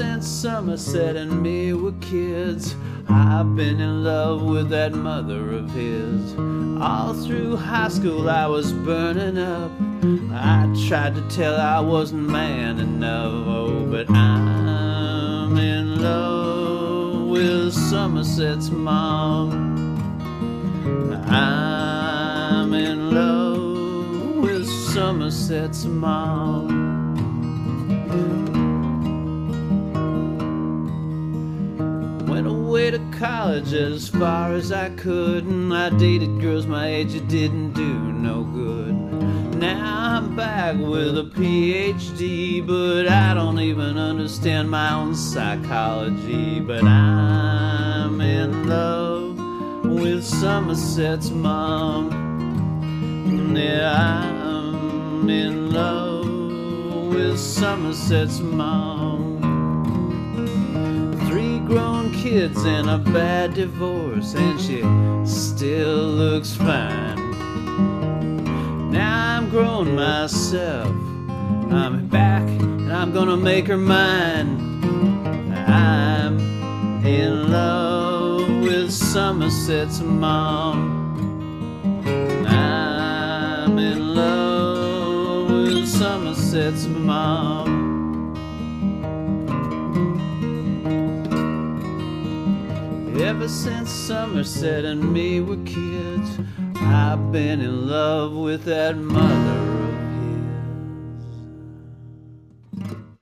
since Somerset and me were kids, I've been in love with that mother of his. All through high school I was burning up. I tried to tell I wasn't man enough. Oh, but I'm in love with Somerset's mom. I'm in love with Somerset's mom. Went away to college as far as I could, and I dated girls my age, it didn't do no good. Now I'm back with a PhD, but I don't even understand my own psychology. But I'm in love with Somerset's mom. Yeah, I'm in love with Somerset's mom. 3 grown kids and a bad divorce, and she still looks fine. Now I'm grown myself, I'm back and I'm gonna make her mine. I'm in love with Somerset's mom. I'm in love with Somerset's mom. Ever since Somerset and me were kids, I've been in love with that mother